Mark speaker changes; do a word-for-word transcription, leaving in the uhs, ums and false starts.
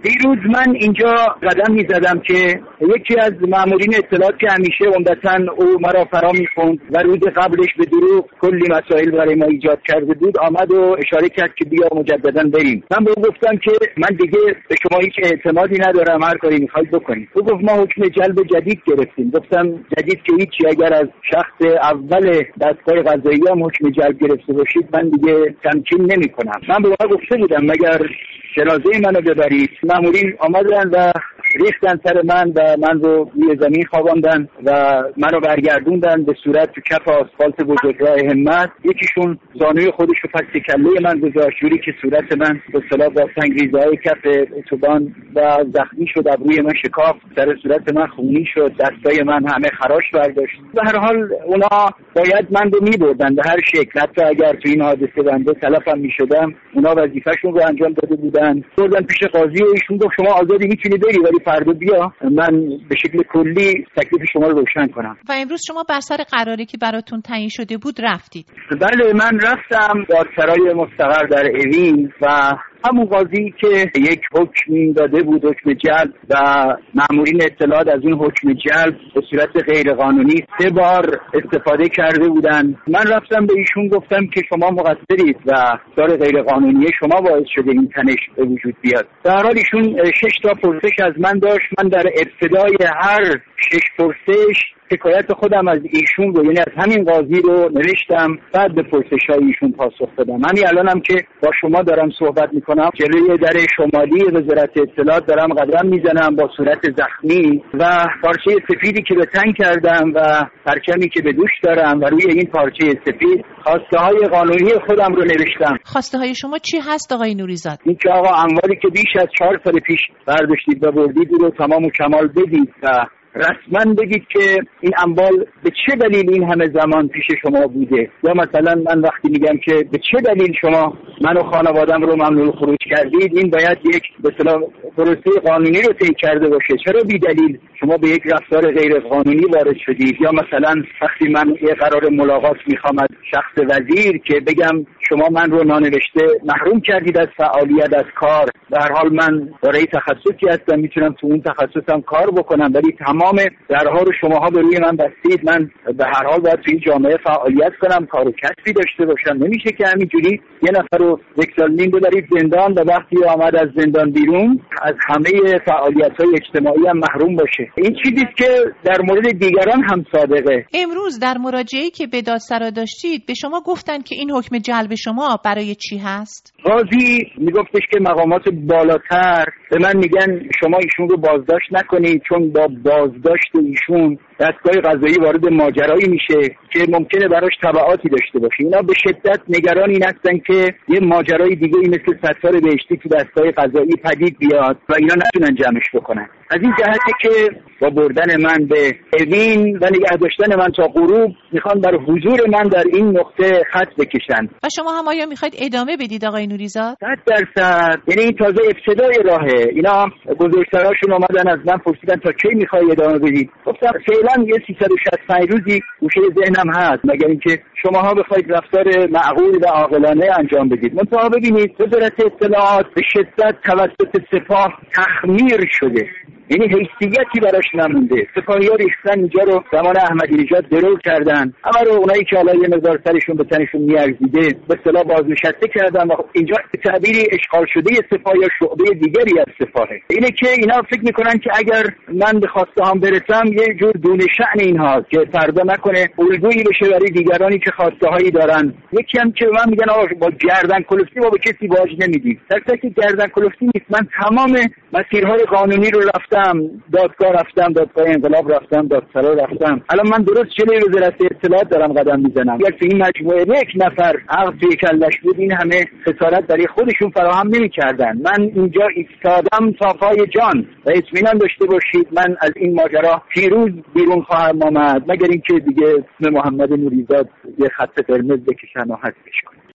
Speaker 1: دیروز من اینجا قدم میزدم که یکی از مامورین اطلاعات که همیشه عمدتاً او مرا فرا میخوند و روز قبلش به دروغ کلی مسائل برای ما ایجاد کرده بود، آمد و اشاره کرد که بیا مجددا بریم. من به او گفتم که من دیگه به شما هیچ اعتمادی ندارم، هر کاری میخواید بکنید. او گفت ما حکم جلب جدید گرفتیم. گفتم جدید که هیچی، اگر از شخص اول دستگاه قضایی هم حکم جلب گرفته باشید من دیگه تمکین نمیکنم. من به او گفته بودم مگر جنازه منو ببرید. مامورین آمدن و ریختن سر من و من رو روی زمین خواباندن و منو برگردوندن به صورت تو کف آسفالت بزرگراه همت. یکیشون زانوی خودش رو پس کله من گذاشت، جوری که صورت من به اصطلاح با سنگریزه‌های کف اتوبان و زخمی شد، ابروی من شکافت، سر صورت من خونی شد، دستای من همه خراش برداشت. به هر حال اونا باید من رو میبردن به هر شکل، حتی اگر تو این حادثه بنده تلفم میشدم اونا وظیفه‌شون رو انجام داده بودن. بردن پیش قاضی و ایشون گفت شما آزادی میتونی بری، ولی فردا بیا من به شکل کلی تکلیف شما رو روشن کنم.
Speaker 2: و امروز شما بر سر قراری که براتون تعیین شده بود رفتید؟
Speaker 1: بله، من رفتم دادسرای مستقر در اوین و همون قاضی که یک حکم داده بود، حکم جلب، و مامورین اطلاعات از این حکم جلب به صورت غیر قانونی سه بار استفاده کرده بودن. من رفتم به ایشون گفتم که شما مقصرید و دار غیر قانونی شما باعث شده این تنش به وجود بیاد. در حال ایشون شش تا پرسش از من داشت. من در ابتدای هر شش پرسش حکایت خودم از ایشون رو، یعنی از همین قاضی رو نوشتم، بعد به پرسش‌های ایشون پاسخ دادم. همین الانم که با شما دارم صحبت میکنم جلوی در شمالی وزارت اطلاعات دارم قدم میزنم با صورت زخمی و پارچه سفیدی که به تن کردم و پرچمی که به دوش دارم و روی این پارچه سفید خواسته های قانونی خودم رو نوشتم.
Speaker 2: خواسته های شما چی هست آقای نوریزاد؟
Speaker 1: این که آقا اموالی که بیش از چهار سال پیش برداشتید و بردید رو تمام و کمال بدید و رسما بگید که این اموال به چه دلیل این همه زمان پیش شما بوده، یا مثلا من وقتی میگم که به چه دلیل شما من و خانوادم رو ممنوع خروج کردید، این باید یک به اصطلاح پروسه قانونی رو طی کرده باشه. چرا بی دلیل شما به یک رفتار غیر قانونی وارد شدید؟ یا مثلا وقتی من یه قرار ملاقات میخوام از شخص وزیر که بگم شما من رو نانوشته محروم کردید از فعالیت، از کار. به هر حال من دارای تخصصی هستم، میتونم تو اون تخصصم کار بکنم، ولی تمام درها رو شماها به روی من بستید. من به هر حال باید توی جامعه فعالیت کنم، کار و کسبی داشته باشم. نمیشه که همینجوری یه نفر رو یک سال نیم ببرید زندان و وقتی آمد از زندان بیرون از همه فعالیت‌های اجتماعی هم محروم باشه. این چیزیست که در مورد دیگران هم صادقه.
Speaker 2: امروز در مراجعه‌ای که به دادسرا داشتید به شما گفتن که این حکم جلب شما برای چی هست؟
Speaker 1: قاضی میگفتش که مقامات بالاتر به من میگن شما ایشون رو بازداشت نکنید، چون با بازداشت ایشون دستگاه قضایی وارد ماجرایی میشه که ممکنه براش تبعاتی داشته باشه. اینا به شدت نگران این هستن که یه ماجرای دیگه ای مثل ستار بهشتی تو دستگاه قضایی پدید بیاد و اینا نتونن جمعش بکنن. از این جهته که با بردن من به اوین و نگه داشتن من تا غروب میخوان بر حضور من در این نقطه خط بکشن.
Speaker 2: و شما هم آیا میخواید ادامه بدید آقای نوریزاد؟
Speaker 1: صد درصد. یعنی این تازه ابتدای راهه. اینا بزرگسراشون اومدن از من پرسیدن تا کی میخوای ادامه بدید. گفتم فعلا یه سیصد و شصت و پنج روزی گوشه ذهنم هست، مگر اینکه شماها بخواید رفتار معقول و عاقلانه انجام بدید. منتها ببینید وزارت اطلاعات به شدت توسط سپاه تخمیر شده، یعنی حیثیتی براش نمونده. سپاهی‌ها ریختن اینجا رو زمان احمدی نژاد درو کردن، اما رو اونایی که حالا یه مقدار سرشون به تنشون میارزیده به اصطلاح بازنشسته کردن و اینجا تعبیری اشغال شده سپاه یا شعبه دیگری از سپاهه. اینه که اینا فکر میکنن که اگر من به خواسته هم برسم یه جور دونه شأن اینهاست که فردا نکنه الگویی بشه برای دیگرانی که خواسته هایی دارن. یکی هم که من میگن آقا با گردن کلفتی ما به کسی باج نمیدیم. در صورتی که گردن کلفتی نیست. من تمام مسیرهای قانونی رو رفتم، دادگاه رفتم، دادگاه انقلاب رفتم، دادسرا رفتم. الان من درست جلوی وزارت اطلاعات دارم قدم میزنم. اگر تو این مجموعه یک نفر عقل توی کلش بود این همه خسارت برای خودشون فراهم نمی‌کردن. من اینجا ایستادم تا پای جان و اطمینان داشته باشید من از این ماجرا پیروز بیرون خواهم آمد، مگر اینکه دیگه اسم محمد نوریزاد یه خط قرمز بکشن و حذفش کنن.